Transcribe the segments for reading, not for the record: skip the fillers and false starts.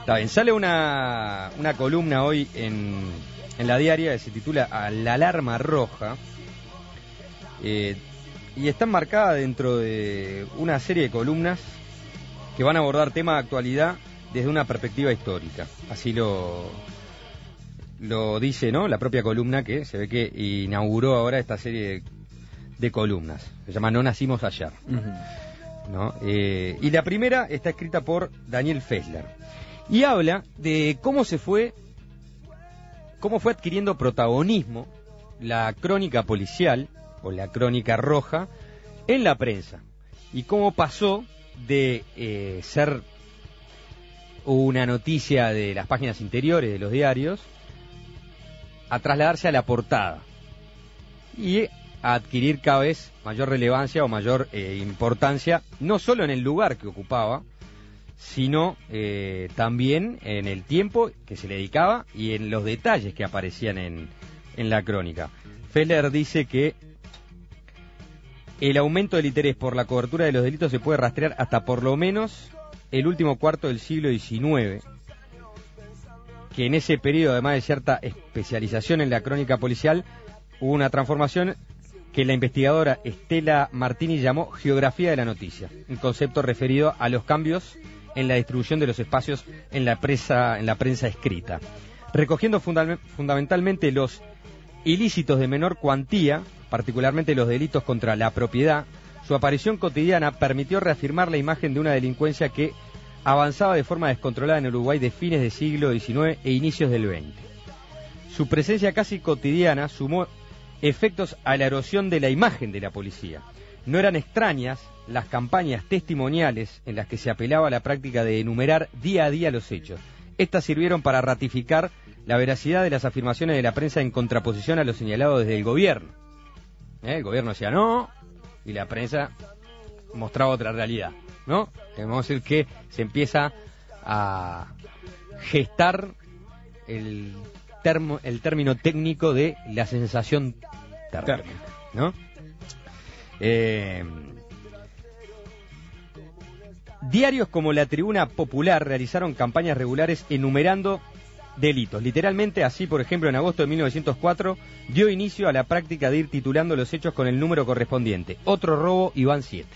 Está bien, sale una columna hoy en la diaria que se titula La alarma roja, y está enmarcada dentro de una serie de columnas que van a abordar temas de actualidad desde una perspectiva histórica. Así lo dice, ¿no?, la propia columna que se ve que inauguró ahora esta serie de columnas. Se llama No nacimos ayer. ¿No? Y la primera está escrita por Daniel Fessler y habla de cómo fue adquiriendo protagonismo la crónica policial o la crónica roja en la prensa y cómo pasó de ser una noticia de las páginas interiores de los diarios a trasladarse a la portada y a adquirir cada vez mayor relevancia o mayor importancia, no solo en el lugar que ocupaba, sino también en el tiempo que se le dedicaba y en los detalles que aparecían en la crónica. Fessler dice que el aumento del interés por la cobertura de los delitos se puede rastrear hasta por lo menos el último cuarto del siglo XIX, que en ese periodo, además de cierta especialización en la crónica policial, hubo una transformación que la investigadora Estela Martini llamó geografía de la noticia, un concepto referido a los cambios en la distribución de los espacios en la prensa escrita, recogiendo fundamentalmente los ilícitos de menor cuantía, particularmente los delitos contra la propiedad. Su aparición cotidiana permitió reafirmar la imagen de una delincuencia que avanzaba de forma descontrolada en Uruguay de fines del siglo XIX e inicios del XX. Su presencia casi cotidiana sumó efectos a la erosión de la imagen de la policía. No eran extrañas las campañas testimoniales en las que se apelaba a la práctica de enumerar día a día los hechos. Estas sirvieron para ratificar la veracidad de las afirmaciones de la prensa en contraposición a lo señalado desde el gobierno. El gobierno decía no, y la prensa mostraba otra realidad, ¿no? Vamos a decir que se empieza a gestar el término técnico de la sensación térmica, ¿no? Diarios como La Tribuna Popular realizaron campañas regulares enumerando delitos. Literalmente, así, por ejemplo, en agosto de 1904 dio inicio a la práctica de ir titulando los hechos con el número correspondiente. Otro robo y van 7.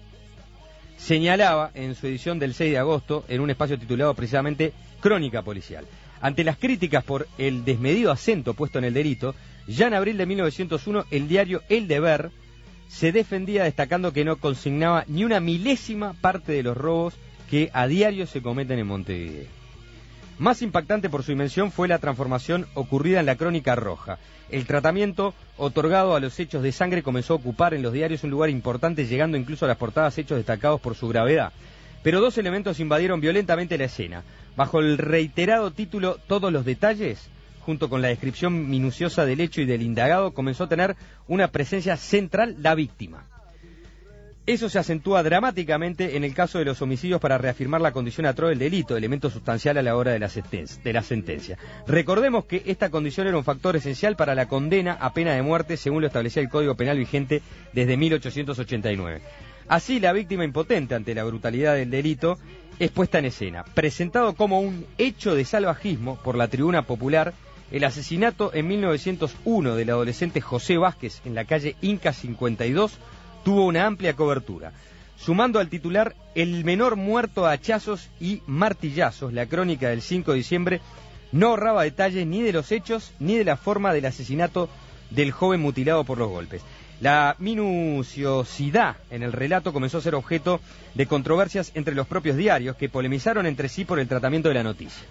Señalaba en su edición del 6 de agosto, en un espacio titulado precisamente Crónica Policial. Ante las críticas por el desmedido acento puesto en el delito, ya en abril de 1901 el diario El Deber se defendía destacando que no consignaba ni una milésima parte de los robos que a diario se cometen en Montevideo. Más impactante por su dimensión fue la transformación ocurrida en la Crónica Roja. El tratamiento otorgado a los hechos de sangre comenzó a ocupar en los diarios un lugar importante, llegando incluso a las portadas hechos destacados por su gravedad. Pero dos elementos invadieron violentamente la escena. Bajo el reiterado título Todos los detalles, junto con la descripción minuciosa del hecho y del indagado, comenzó a tener una presencia central la víctima. Eso se acentúa dramáticamente en el caso de los homicidios para reafirmar la condición atroz del delito, elemento sustancial a la hora de la sentencia. Recordemos que esta condición era un factor esencial para la condena a pena de muerte, según lo establecía el Código Penal vigente desde 1889. Así, la víctima impotente ante la brutalidad del delito es puesta en escena. Presentado como un hecho de salvajismo por la Tribuna Popular, el asesinato en 1901 del adolescente José Vázquez en la calle Inca 52 tuvo una amplia cobertura. Sumando al titular El menor muerto a hachazos y martillazos, la crónica del 5 de diciembre no ahorraba detalles ni de los hechos ni de la forma del asesinato del joven mutilado por los golpes. La minuciosidad en el relato comenzó a ser objeto de controversias entre los propios diarios, que polemizaron entre sí por el tratamiento de la noticia.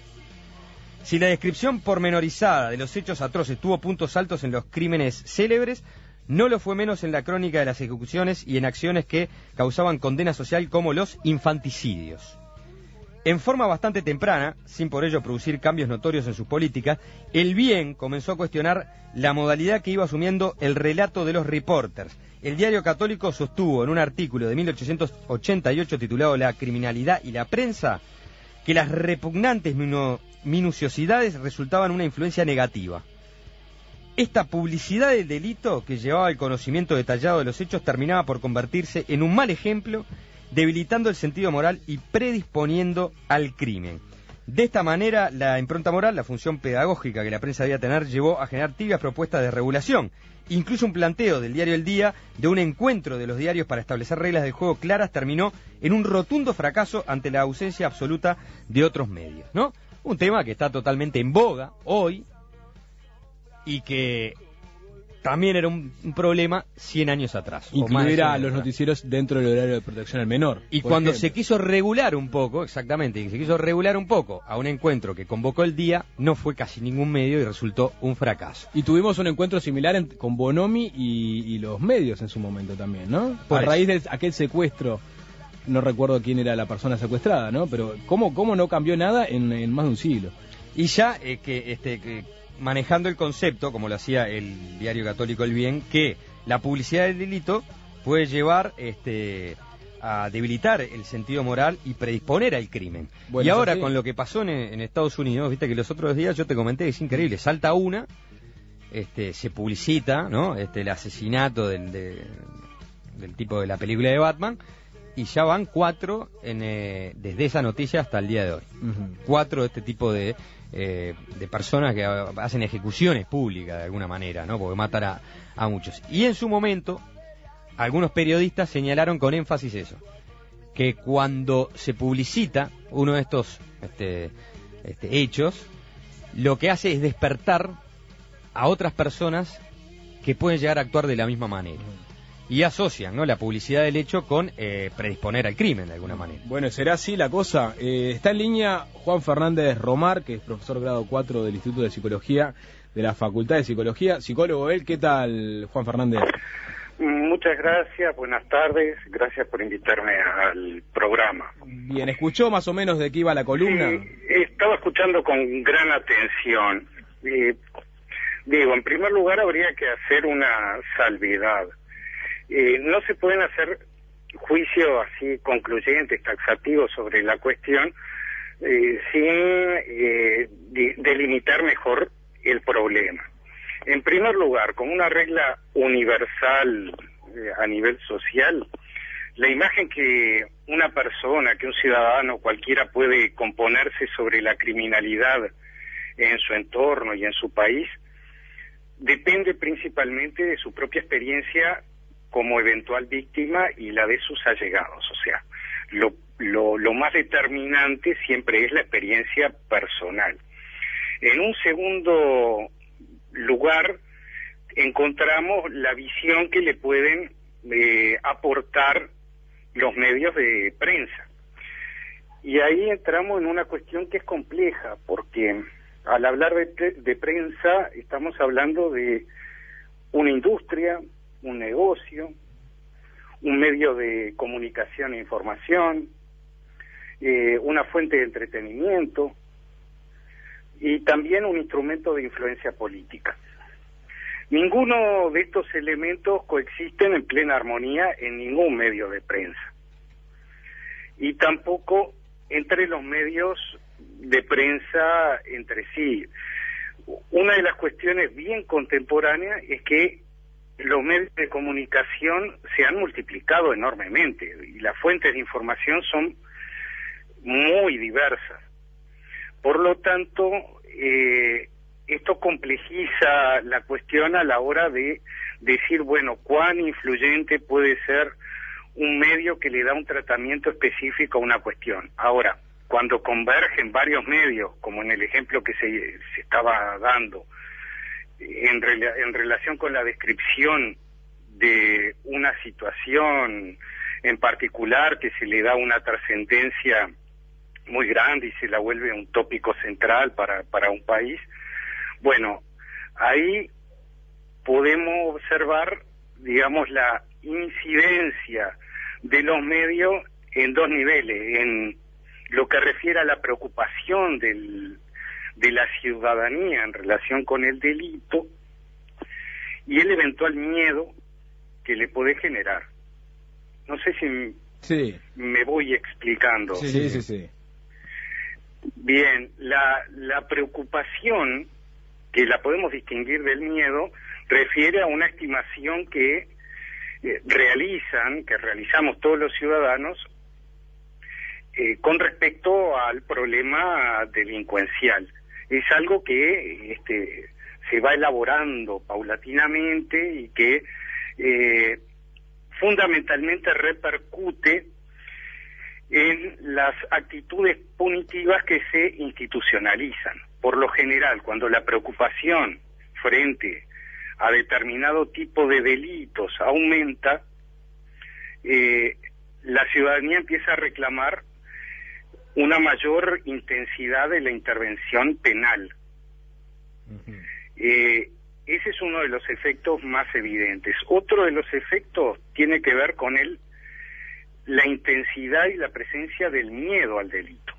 Si la descripción pormenorizada de los hechos atroces tuvo puntos altos en los crímenes célebres, no lo fue menos en la crónica de las ejecuciones y en acciones que causaban condena social como los infanticidios. En forma bastante temprana, sin por ello producir cambios notorios en sus políticas, el Bien comenzó a cuestionar la modalidad que iba asumiendo el relato de los reporters. El diario católico sostuvo en un artículo de 1888 titulado La criminalidad y la prensa que las repugnantes minuciosidades resultaban una influencia negativa. Esta publicidad del delito que llevaba al conocimiento detallado de los hechos terminaba por convertirse en un mal ejemplo, debilitando el sentido moral y predisponiendo al crimen. De esta manera, la impronta moral, la función pedagógica que la prensa debía tener, llevó a generar tibias propuestas de regulación. Incluso un planteo del diario El Día de un encuentro de los diarios para establecer reglas de juego claras terminó en un rotundo fracaso ante la ausencia absoluta de otros medios, ¿no? Un tema que está totalmente en boga hoy y que también era un problema 100 años atrás. Incluir a los noticieros dentro del horario de protección al menor. Y cuando se quiso regular un poco, exactamente, y se quiso regular un poco a un encuentro que convocó El Día, no fue casi ningún medio y resultó un fracaso. Y tuvimos un encuentro similar con Bonomi y los medios en su momento también, ¿no? A raíz de aquel secuestro, no recuerdo quién era la persona secuestrada, ¿no? Pero ¿cómo no cambió nada en más de un siglo? Y ya manejando el concepto, como lo hacía el diario católico El Bien, que la publicidad del delito puede llevar a debilitar el sentido moral y predisponer al crimen. Bueno, y ahora, con lo que pasó en Estados Unidos, viste que los otros días yo te comenté que es increíble, salta una, se publicita, ¿no? El asesinato del tipo de la película de Batman, y ya van 4 desde esa noticia hasta el día de hoy. 4 de este tipo de personas que hacen ejecuciones públicas de alguna manera, ¿no? Porque matan a muchos. Y en su momento, algunos periodistas señalaron con énfasis eso, que cuando se publicita uno de estos hechos, lo que hace es despertar a otras personas que pueden llegar a actuar de la misma manera. Y asocian, ¿no?, la publicidad del hecho con predisponer al crimen de alguna manera. Bueno, será así la cosa. Está en línea Juan Fernández Romar, que es profesor grado 4 del Instituto de Psicología de la Facultad de Psicología. Psicólogo él, ¿qué tal, Juan Fernández? Muchas gracias, buenas tardes, gracias por invitarme al programa. Bien, ¿escuchó más o menos de qué iba la columna? Sí, estaba escuchando con gran atención. Digo, en primer lugar habría que hacer una salvedad. No se pueden hacer juicios así concluyentes, taxativos sobre la cuestión sin delimitar mejor el problema. En primer lugar, como una regla universal a nivel social, la imagen que una persona, que un ciudadano cualquiera puede componerse sobre la criminalidad en su entorno y en su país, depende principalmente de su propia experiencia como eventual víctima y la de sus allegados. O sea, lo más determinante siempre es la experiencia personal. En un segundo lugar, encontramos la visión que le pueden aportar los medios de prensa. Y ahí entramos en una cuestión que es compleja, porque al hablar de prensa estamos hablando de una industria, un negocio, un medio de comunicación e información, una fuente de entretenimiento y también un instrumento de influencia política. Ninguno de estos elementos coexisten en plena armonía en ningún medio de prensa, y tampoco entre los medios de prensa entre sí. Una de las cuestiones bien contemporáneas es que los medios de comunicación se han multiplicado enormemente y las fuentes de información son muy diversas. Por lo tanto, esto complejiza la cuestión a la hora de decir, bueno, cuán influyente puede ser un medio que le da un tratamiento específico a una cuestión. Ahora, cuando convergen varios medios, como en el ejemplo que se estaba dando, en relación con la descripción de una situación en particular que se le da una trascendencia muy grande y se la vuelve un tópico central para un país, bueno, ahí podemos observar, digamos, la incidencia de los medios en dos niveles, en lo que refiere a la preocupación de la ciudadanía en relación con el delito y el eventual miedo que le puede generar. No sé si me voy explicando. Sí. Bien, la preocupación, que la podemos distinguir del miedo, refiere a una estimación que realizamos todos los ciudadanos con respecto al problema delincuencial. Es algo que se va elaborando paulatinamente y que fundamentalmente repercute en las actitudes punitivas que se institucionalizan. Por lo general, cuando la preocupación frente a determinado tipo de delitos aumenta, la ciudadanía empieza a reclamar una mayor intensidad de la intervención penal. Ese es uno de los efectos más evidentes. Otro de los efectos tiene que ver con la intensidad y la presencia del miedo al delito.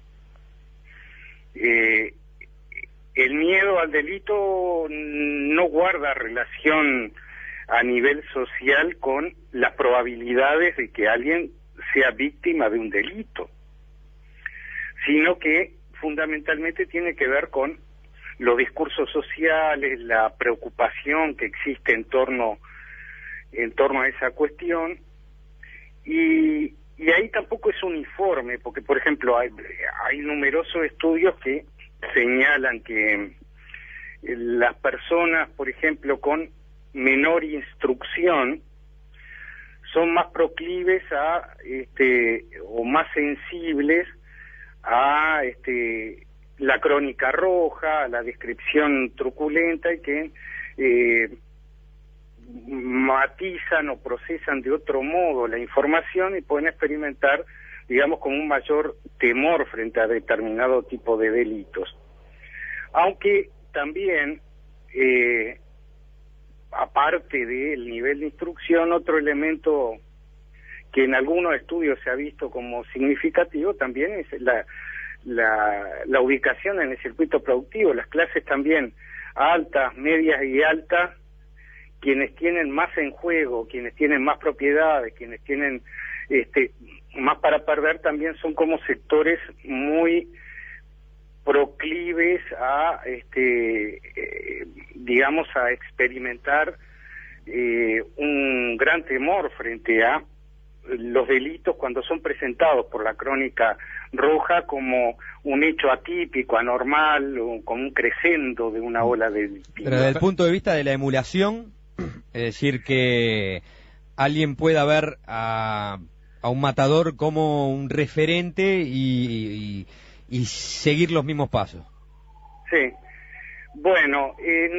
El miedo al delito no guarda relación a nivel social con las probabilidades de que alguien sea víctima de un delito, sino que fundamentalmente tiene que ver con los discursos sociales, la preocupación que existe en torno a esa cuestión, y ahí tampoco es uniforme, porque por ejemplo hay numerosos estudios que señalan que las personas, por ejemplo, con menor instrucción son más proclives a o más sensibles a la crónica roja, a la descripción truculenta, y que matizan o procesan de otro modo la información y pueden experimentar, digamos, con un mayor temor frente a determinado tipo de delitos. Aunque también, aparte del nivel de instrucción, otro elemento que en algunos estudios se ha visto como significativo también es la ubicación en el circuito productivo. Las clases también altas, medias y altas, quienes tienen más en juego, quienes tienen más propiedades, quienes tienen más para perder, también son como sectores muy proclives a digamos, a experimentar un gran temor frente a los delitos cuando son presentados por la crónica roja como un hecho atípico, anormal, o como un crescendo de una ola delictiva. Pero desde el punto de vista de la emulación, es decir, que alguien pueda ver a un matador como un referente y seguir los mismos pasos. Sí. Bueno,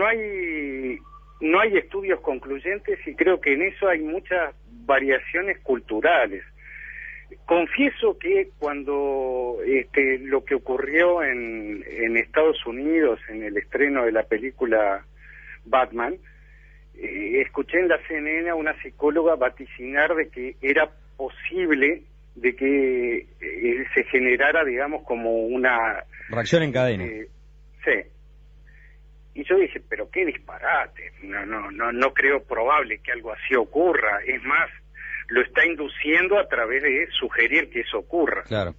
no hay estudios concluyentes, y creo que en eso hay muchas variaciones culturales. Confieso que cuando lo que ocurrió en Estados Unidos en el estreno de la película Batman, escuché en la CNN a una psicóloga vaticinar de que era posible de que se generara, digamos, como una reacción en cadena. Sí. Y yo dije, pero qué disparate, no creo probable que algo así ocurra. Es más, lo está induciendo a través de sugerir que eso ocurra. Claro.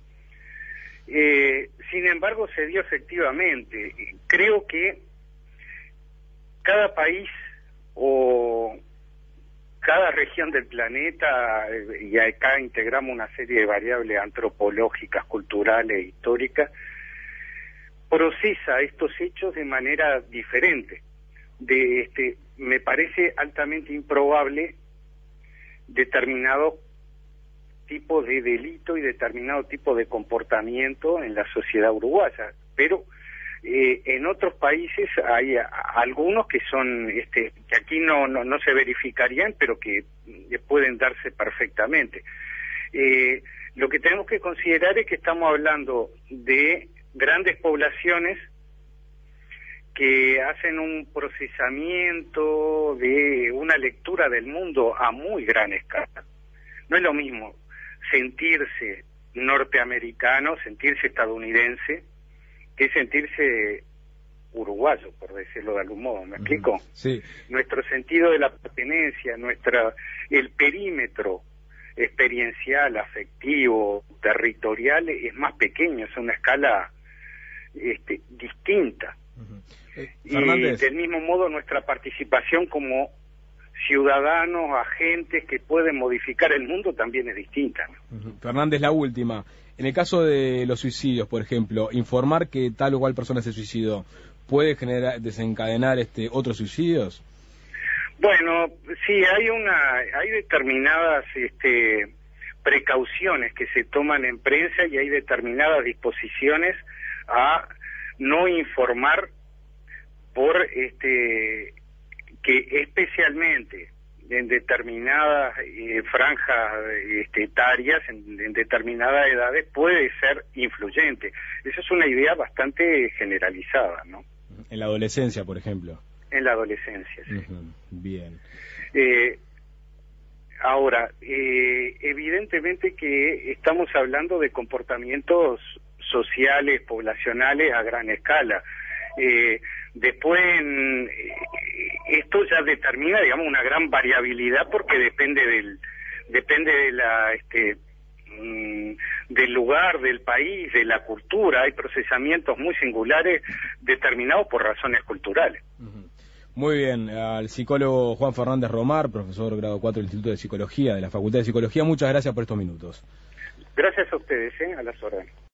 Sin embargo, se dio efectivamente. Creo que cada país o cada región del planeta, y acá integramos una serie de variables antropológicas, culturales, históricas, procesa estos hechos de manera diferente. Me parece altamente improbable determinado tipo de delito y determinado tipo de comportamiento en la sociedad uruguaya, pero en otros países hay algunos que son que aquí no se verificarían, pero que pueden darse perfectamente. Lo que tenemos que considerar es que estamos hablando de grandes poblaciones que hacen un procesamiento de una lectura del mundo a muy gran escala. No es lo mismo sentirse norteamericano, sentirse estadounidense, que sentirse uruguayo, por decirlo de algún modo. ¿Me explico? Sí. Nuestro sentido de la pertenencia, el perímetro experiencial, afectivo, territorial es más pequeño, es una escala distinta. Y del mismo modo nuestra participación como ciudadanos, agentes que pueden modificar el mundo también es distinta, ¿no? Fernández, la última. En el caso de los suicidios, por ejemplo, informar que tal o cual persona se suicidó, ¿puede desencadenar otros suicidios? Bueno, sí, hay determinadas precauciones que se toman en prensa y hay determinadas disposiciones a no informar por que especialmente en determinadas franjas etarias, en determinadas edades, puede ser influyente. Esa es una idea bastante generalizada, ¿no? En la adolescencia, por ejemplo. En la adolescencia, sí. Bien. Ahora, evidentemente que estamos hablando de comportamientos sociales, poblacionales a gran escala. Después, esto ya determina, digamos, una gran variabilidad porque depende de la del lugar, del país, de la cultura. Hay procesamientos muy singulares determinados por razones culturales. Muy bien, al psicólogo Juan Fernández Romar, profesor grado 4 del Instituto de Psicología de la Facultad de Psicología, muchas gracias por estos minutos. Gracias a ustedes, a las órdenes.